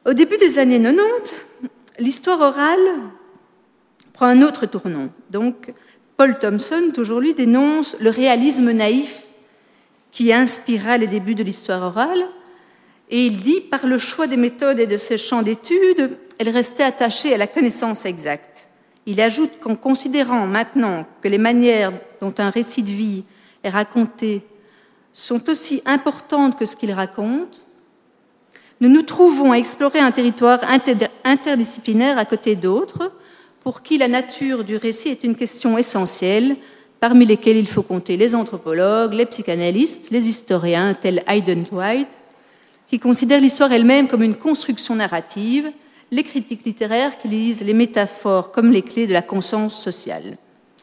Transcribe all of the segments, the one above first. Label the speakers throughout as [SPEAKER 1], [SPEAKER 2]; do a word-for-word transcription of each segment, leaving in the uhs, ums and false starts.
[SPEAKER 1] Au début des années quatre-vingt-dix, l'histoire orale prend un autre tournant. Donc, Paul Thomson, toujours lui, dénonce le réalisme naïf qui inspira les débuts de l'histoire orale. Et il dit, par le choix des méthodes et de ses champs d'études, elle restait attachée à la connaissance exacte. Il ajoute qu'en considérant maintenant que les manières dont un récit de vie est raconté sont aussi importantes que ce qu'il raconte, nous nous trouvons à explorer un territoire interdisciplinaire à côté d'autres, pour qui la nature du récit est une question essentielle, parmi lesquels il faut compter les anthropologues, les psychanalystes, les historiens, tels Hayden White, qui considèrent l'histoire elle-même comme une construction narrative, les critiques littéraires qui lisent les métaphores comme les clés de la conscience sociale.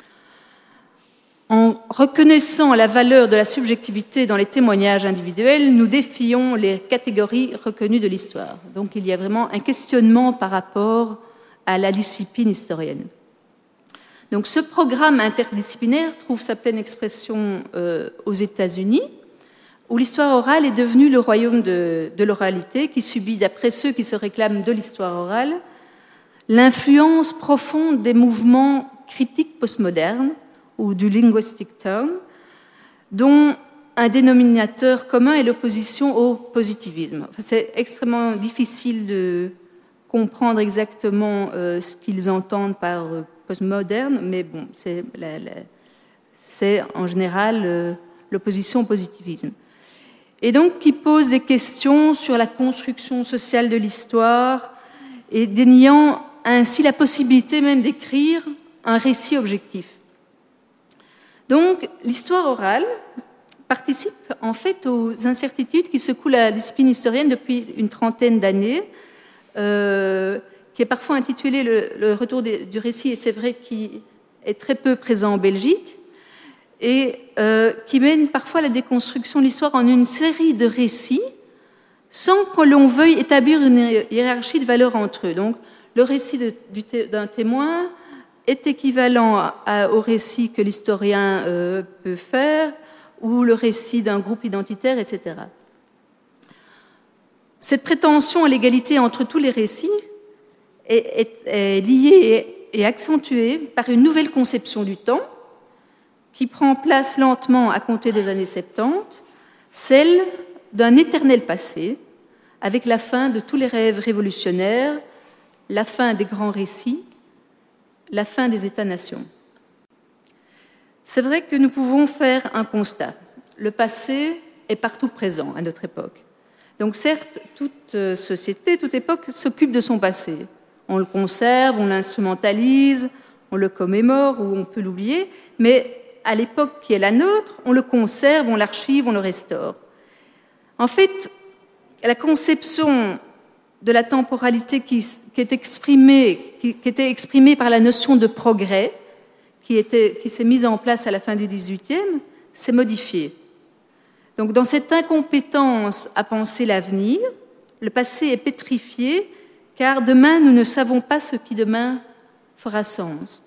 [SPEAKER 1] En reconnaissant la valeur de la subjectivité dans les témoignages individuels, nous défions les catégories reconnues de l'histoire. Donc il y a vraiment un questionnement par rapport à la discipline historienne. Donc ce programme interdisciplinaire trouve sa pleine expression euh, aux États-Unis, où l'histoire orale est devenue le royaume de, de l'oralité, qui subit, d'après ceux qui se réclament de l'histoire orale, l'influence profonde des mouvements critiques postmodernes ou du linguistic turn, dont un dénominateur commun est l'opposition au positivisme. Enfin, c'est extrêmement difficile de comprendre exactement euh, ce qu'ils entendent par euh, postmoderne, mais bon, c'est, la, la, c'est en général euh, l'opposition au positivisme. Et donc, qui pose des questions sur la construction sociale de l'histoire et déniant ainsi la possibilité même d'écrire un récit objectif. Donc, l'histoire orale participe en fait aux incertitudes qui secouent la discipline historienne depuis une trentaine d'années, euh, qui est parfois intitulée le, le retour des, du récit, et c'est vrai qu'il est très peu présent en Belgique, et euh, qui mène parfois à la déconstruction de l'histoire en une série de récits sans que l'on veuille établir une hiérarchie de valeurs entre eux. Donc, le récit de, du, d'un témoin est équivalent à, au récit que l'historien euh, peut faire, ou le récit d'un groupe identitaire, et cetera. Cette prétention à l'égalité entre tous les récits est, est, est liée et accentuée par une nouvelle conception du temps qui prend place lentement à compter des années soixante-dix, celle d'un éternel passé, avec la fin de tous les rêves révolutionnaires, la fin des grands récits, la fin des États-nations. C'est vrai que nous pouvons faire un constat. Le passé est partout présent à notre époque. Donc certes, toute société, toute époque s'occupe de son passé. On le conserve, on l'instrumentalise, on le commémore ou on peut l'oublier, mais à l'époque qui est la nôtre, on le conserve, on l'archive, on le restaure. En fait, la conception de la temporalité qui, qui, est exprimée, qui, qui était exprimée par la notion de progrès, qui, était, qui s'est mise en place à la fin du dix-huitième, s'est modifiée. Donc, dans cette incompétence à penser l'avenir, le passé est pétrifié, car demain, nous ne savons pas ce qui demain fera sens.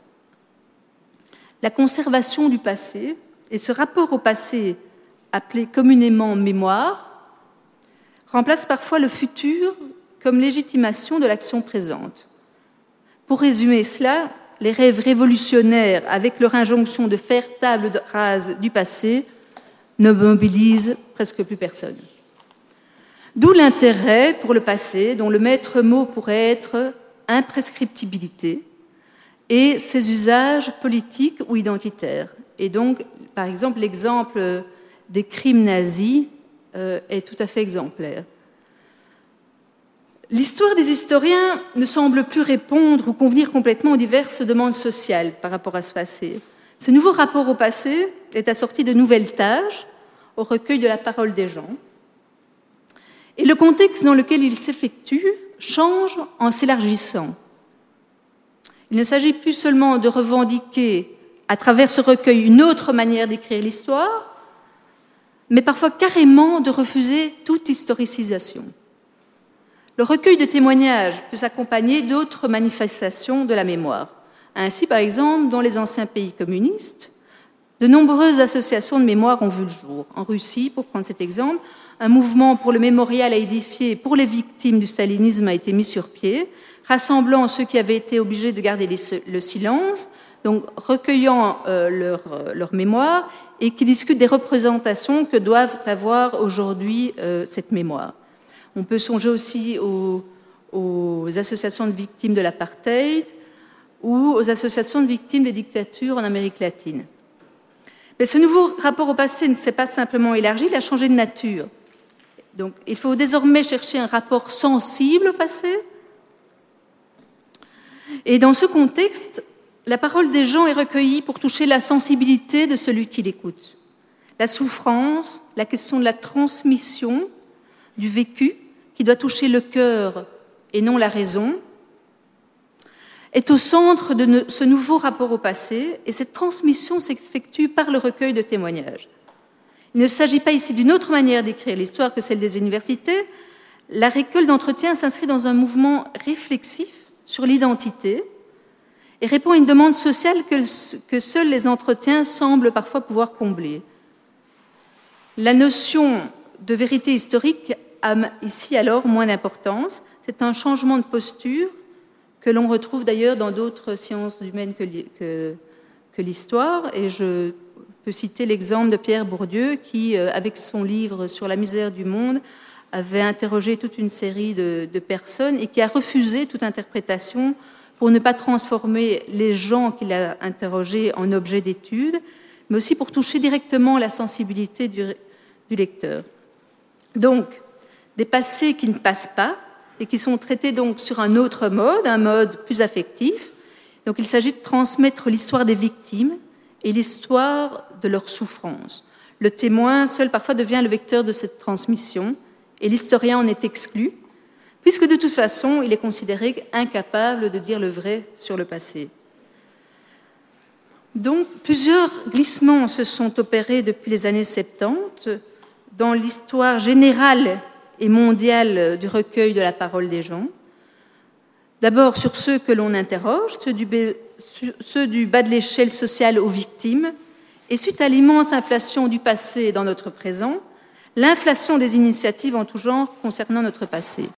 [SPEAKER 1] La conservation du passé et ce rapport au passé, appelé communément mémoire, remplace parfois le futur comme légitimation de l'action présente. Pour résumer cela, les rêves révolutionnaires, avec leur injonction de faire table rase du passé, ne mobilisent presque plus personne. D'où l'intérêt pour le passé, dont le maître mot pourrait être imprescriptibilité, et ses usages politiques ou identitaires. Et donc, par exemple, l'exemple des crimes nazis euh, est tout à fait exemplaire. L'histoire des historiens ne semble plus répondre ou convenir complètement aux diverses demandes sociales par rapport à ce passé. Ce nouveau rapport au passé est assorti de nouvelles tâches au recueil de la parole des gens. Et le contexte dans lequel il s'effectue change en s'élargissant. Il ne s'agit plus seulement de revendiquer à travers ce recueil une autre manière d'écrire l'histoire, mais parfois carrément de refuser toute historicisation. Le recueil de témoignages peut s'accompagner d'autres manifestations de la mémoire. Ainsi, par exemple, dans les anciens pays communistes, de nombreuses associations de mémoire ont vu le jour. En Russie, pour prendre cet exemple, un mouvement pour le mémorial à édifier pour les victimes du stalinisme a été mis sur pied, rassemblant ceux qui avaient été obligés de garder les, le silence, donc recueillant euh, leur, leur mémoire et qui discutent des représentations que doivent avoir aujourd'hui euh, cette mémoire. On peut songer aussi aux, aux associations de victimes de l'apartheid ou aux associations de victimes des dictatures en Amérique latine. Mais ce nouveau rapport au passé ne s'est pas simplement élargi, il a changé de nature. Donc, il faut désormais chercher un rapport sensible au passé. Et dans ce contexte, la parole des gens est recueillie pour toucher la sensibilité de celui qui l'écoute. La souffrance, la question de la transmission du vécu, qui doit toucher le cœur et non la raison, est au centre de ce nouveau rapport au passé, et cette transmission s'effectue par le recueil de témoignages. Il ne s'agit pas ici d'une autre manière d'écrire l'histoire que celle des universités. La récolte d'entretiens s'inscrit dans un mouvement réflexif sur l'identité et répond à une demande sociale que, que seuls les entretiens semblent parfois pouvoir combler. La notion de vérité historique a ici alors moins d'importance. C'est un changement de posture que l'on retrouve d'ailleurs dans d'autres sciences humaines que, que, que l'histoire. Et je peux citer l'exemple de Pierre Bourdieu qui, avec son livre sur la misère du monde, avait interrogé toute une série de, de personnes et qui a refusé toute interprétation pour ne pas transformer les gens qu'il a interrogés en objets d'étude, mais aussi pour toucher directement la sensibilité du, du lecteur. Donc, des passés qui ne passent pas et qui sont traités donc sur un autre mode, un mode plus affectif. Donc, il s'agit de transmettre l'histoire des victimes et l'histoire de leur souffrance. Le témoin seul parfois devient le vecteur de cette transmission et l'historien en est exclu, puisque de toute façon, il est considéré incapable de dire le vrai sur le passé. Donc, plusieurs glissements se sont opérés depuis les années soixante-dix dans l'histoire générale et mondiale du recueil de la parole des gens. D'abord sur ceux que l'on interroge, ceux du, ceux du bas de l'échelle sociale aux victimes, et suite à l'immense inflation du passé dans notre présent, l'inflation des initiatives en tout genre concernant notre passé.